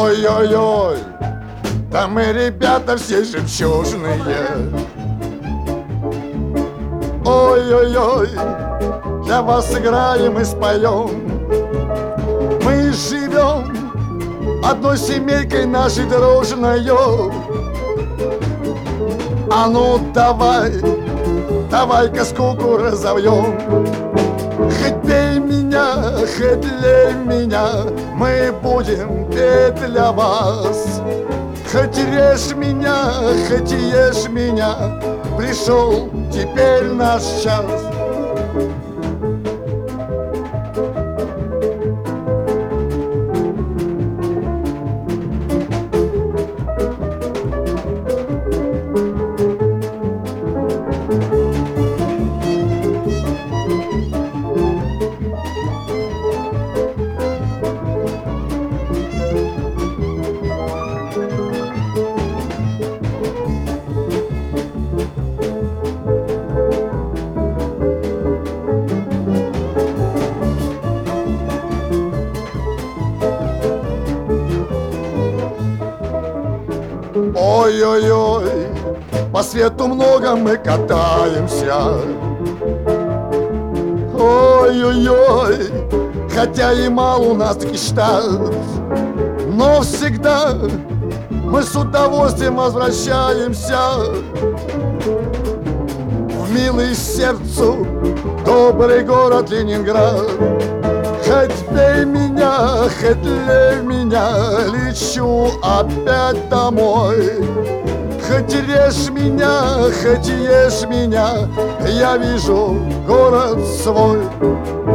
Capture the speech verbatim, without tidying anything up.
Ой-ой-ой, да мы, ребята, все жемчужные. Ой-ой-ой, для вас сыграем и споем. Мы живем одной семейкой нашей дружной. А ну давай, давай-ка скуку разовьем. Хоть бей меня, хоть лей меня, мы будем петь для вас. Хоть режь меня, хоть ешь меня, пришел теперь наш час. Ой-ой-ой, по свету много мы катаемся. Ой-ой-ой, хотя и мало у нас таких штат, но всегда мы с удовольствием возвращаемся в милый сердцу добрый город Ленинград. Хоть бей меня, хоть лей меня, лечу опять домой. Хоть режь меня, хоть ешь меня, я вижу город свой.